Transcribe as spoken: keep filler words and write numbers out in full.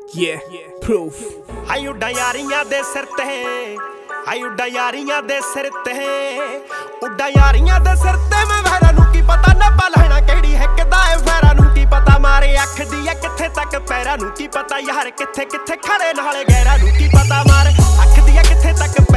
Yeah, proof. High ਉੱਡਾ ਯਾਰੀਆਂ ਦੇ ਸਿਰ ਤੇ, ਹਾਈ ਉੱਡਾ ਯਾਰੀਆਂ ਦੇ ਸਿਰ ਤੇ, ਉੱਡਾ ਯਾਰੀਆਂ ਦੇ ਸਿਰ ਤੇ। ਮੈਂ ਵਹਿਰਾਂ ਨੂੰ ਕੀ ਪਤਾ ਨੱਪਾ ਲੈਣਾ ਕਿਹੜੀ ਹਿੱਕਦਾ ਏ, ਫੈਰਾਂ ਨੂੰ ਕੀ ਪਤਾ ਮਾਰੇ ਅੱਖ ਦੀ ਆ ਕਿੱਥੇ ਤੱਕ, ਪੈਰਾਂ ਨੂੰ ਕੀ ਪਤਾ ਯਾਰ ਕਿੱਥੇ ਕਿੱਥੇ ਖੜੇ ਨਾਲੇ ਗੈਰਾਂ ਨੂੰ ਕੀ ਪਤਾ ਮਾਰ ਅੱਖ ਦੀ ਆ ਕਿੱਥੇ ਤੱਕ।